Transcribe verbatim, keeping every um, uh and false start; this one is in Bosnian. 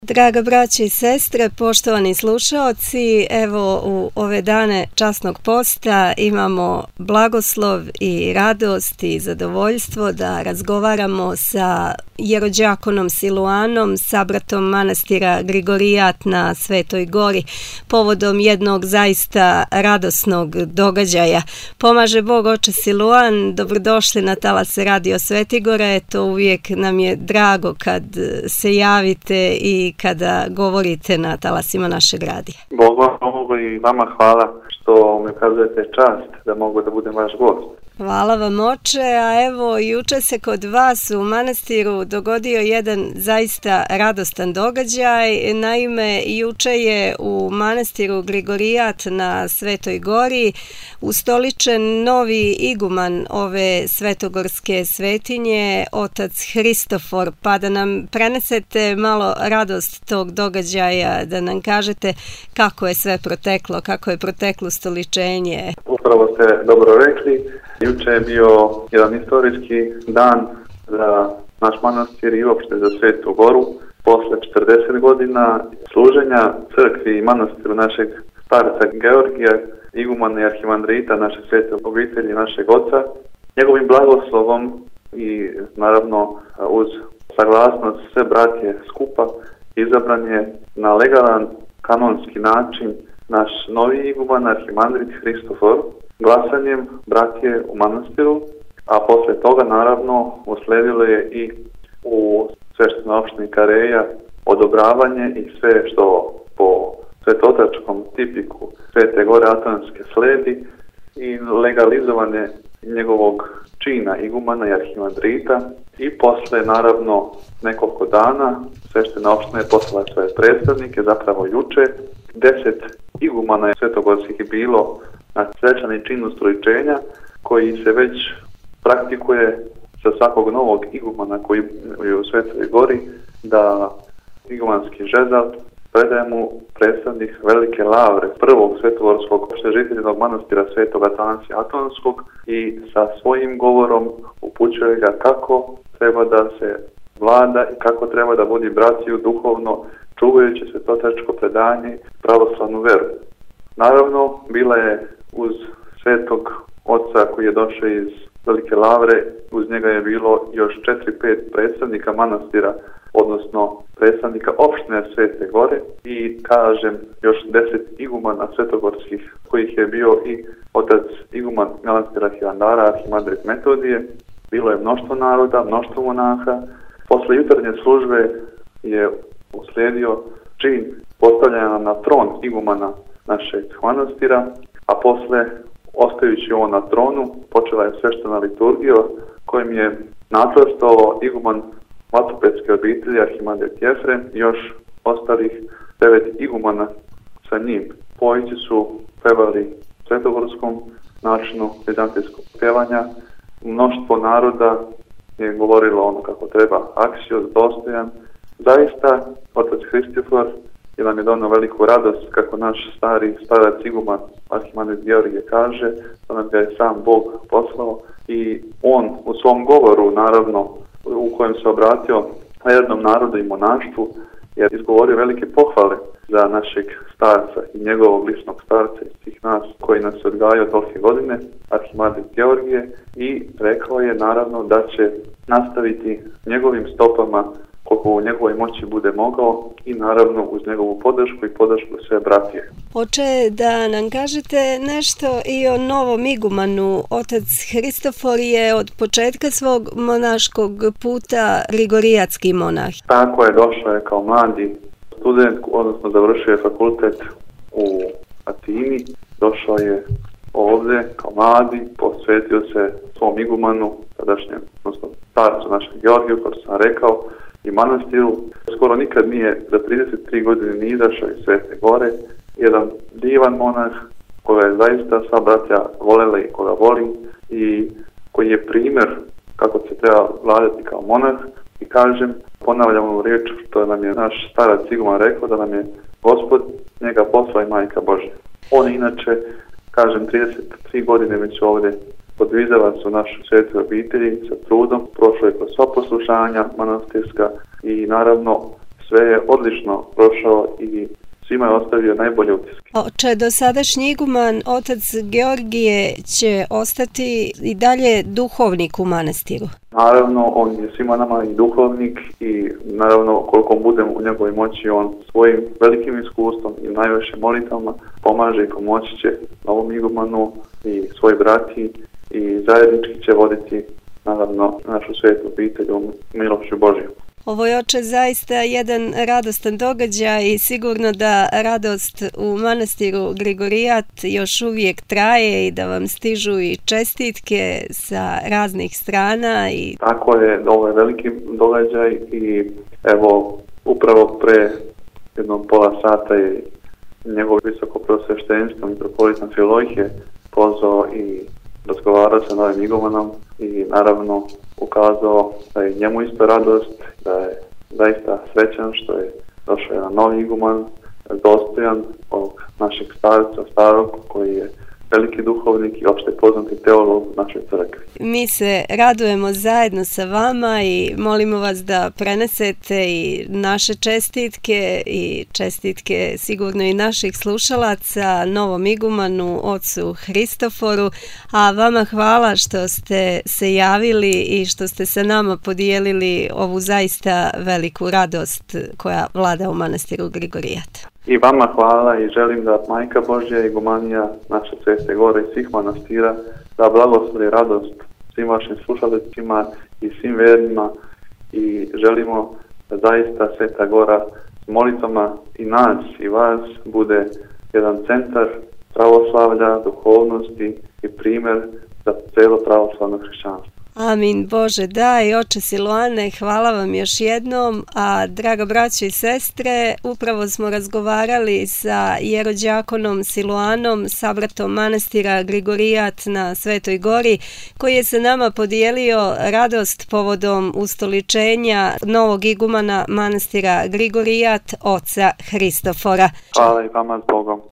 Draga braće i sestre, poštovani slušaoci, evo u ove dane časnog posta imamo blagoslov i radost i zadovoljstvo da razgovaramo sa jerođakonom Siluanom, sabratom manastira Grigorijat na Svetoj Gori, povodom jednog zaista radosnog događaja. Pomaže Bog oče Siluan, dobrodošli na talase Radio Svetigora, eto uvijek nam je drago kad se javite i kada govorite na talasima našeg radija. Bogu i vama hvala što me kazujete čast da mogu da budem vaš gost. Hvala vam oče, a evo juče se kod vas u manastiru dogodio jedan zaista radostan događaj. Naime, juče je u manastiru Grigorijat na Svetoj Gori ustoličen novi iguman ove svetogorske svetinje, otac Hristofor, pa da nam prenesete malo radost tog događaja, da nam kažete kako je sve proteklo, kako je proteklo ustoličenje. Upravo ste dobro rekli. Juče je bio jedan istorijski dan za naš manastir i uopšte za Svetu Goru. Posle četrdeset godina služenja crkvi i manastiru našeg starca Georgija, igumana i arhimandrita naše svete obitelji, našeg oca, njegovim blagoslovom i naravno uz saglasnost sve bratje skupa izabran je na legalan kanonski način naš novi iguman arhimandrit Hristofor, glasanjem bratje u manastiru, a posle toga naravno usledilo je i u sveštenoj opštini Kareja odobravanje i sve što po svetotačkom tipiku Svete Gore Atonske sledi i legalizovanje njegovog čina igumana i arhimandrita. I posle naravno nekoliko dana sveštena opština je poslala svoje predstavnike, zapravo juče deset igumana je svetogorskih je bilo na svečani čin ustoličenja koji se već praktikuje sa svakog novog igumana koji je u Svetoj Gori, da igumanski žezal predaje mu predstavnik velike lavre prvog svetogorskog opštežiteljenog manastira Svetog Atanasija Atonskog i sa svojim govorom upućuje ga kako treba da se vlada i kako treba da vodi bratiju duhovno, čuvajući svetotačko predanje pravoslavnu veru. Naravno, bila je uz svetog oca koji je došao iz Velike Lavre, uz njega je bilo još četiri pet predstavnika manastira, odnosno predstavnika opštine Svete Gore i kažem još deset igumana svetogorskih, kojih je bio i otac iguman manastira Hilandara, arhimandrit Metodije. Bilo je mnoštvo naroda, mnoštvo monaha. Posle jutarnje službe je uslijedio čin postavljanja na tron igumana našeg manastira, a posle, ostajući ovo na tronu, počela je sveštena liturgija kojim je načvrstovao iguman Vatopedske obitelji arhimandrit Jefrem i još ostalih devet igumana sa njim. Pojici su pevali svetogorskom načinu vizantijskog pevanja. Mnoštvo naroda je govorilo ono kako treba, aksios, dostojan. Zaista, otac Hristofor je nam je donio veliku radost, kako naš stari starac iguman arhimandrit Georgije kaže, da nam ga je sam Bog poslao i on u svom govoru, naravno, u kojem se obratio jednom narodu i monaštvu, je izgovorio velike pohvale za našeg starca i njegovog ličnog starca i svih nas koji nas odgajao tolike godine, arhimandrit Georgije, i rekao je naravno da će nastaviti njegovim stopama koliko u njegovoj moći bude mogao i naravno uz njegovu podršku i podršku sve bratije. Oče, da nam kažete nešto i o novom igumanu. Otac Hristofor je od početka svog monaškog puta grigorijatski monah. Tako je, došao je kao mladi student, odnosno završio je fakultet u Atini, došao je ovdje kao mladi, posvetio se svom igumanu, tadašnjem, odnosno starcu našeg Georgiju, kao sam rekao, i manastiru. Skoro nikad nije za trideset tri godine ni izašao iz Svete Gore. Jedan divan monah koga je zaista sva bratja volela i koga voli i koji je primjer kako se treba vladati kao monah. I kažem, ponavljam ovu riječ što nam je naš starac iguman rekao, da nam je Gospod njega poslao i Majka Božja. On inače, kažem, trideset tri godine već ovdje podvizava se u našoj svetoj obitelji sa trudom, prošlo je kroz sva poslušanja manastirska i naravno sve je odlično prošao i svima je ostavio najbolje utiske. Oče, dosadašnji iguman, otac Georgije, će ostati i dalje duhovnik u manastiru? Naravno, on je svima nama i duhovnik i naravno koliko budem u njegovoj moći, on svojim velikim iskustvom i najviše molitama pomaže i pomoći će novom igumanu i svoj brati i zajednički će voditi naravno našu svetu obitelj u milošću Božju. Ovo je, oče, zaista jedan radostan događaj i sigurno da radost u manastiru Grigorijat još uvijek traje i da vam stižu i čestitke sa raznih strana. I... Tako je, ovo je veliki događaj i evo upravo pre jednog pola sata je njegov visoko prosveštenstvo mitropolitan Filohije pozvao i razgovarao sa novim igumanom i naravno ukazao da je njemu isto radost, da je zaista srećan što je došao jedan novi iguman, dostojan ovog našeg starca, starog, koji je veliki duhovnik i opšte poznati teolog u našoj crkvi. Mi se radujemo zajedno sa vama i molimo vas da prenesete i naše čestitke i čestitke sigurno i naših slušalaca novom igumanu, ocu Hristoforu, a vama hvala što ste se javili i što ste sa nama podijelili ovu zaista veliku radost koja vlada u manastiru Grigorijat. I vama hvala i želim da Majka Božja, igumanija naše Svete Gore i svih manastira da blagoslove i radost svim vašim slušalicima i svim vernima i želimo da zaista Sveta Gora s molitvama i nas i vas bude jedan centar pravoslavlja, duhovnosti i primjer za cijelo pravoslavno hrišćanstvo. Amin, Bože daj, oče Siloane, hvala vam još jednom, a draga braćo i sestre, upravo smo razgovarali sa jerođakonom Siloanom, sabratom manastira Grigorijat na Svetoj Gori, koji je sa nama podijelio radost povodom ustoličenja novog igumana manastira Grigorijat, oca Hristofora. Hvala i vama s Bogom.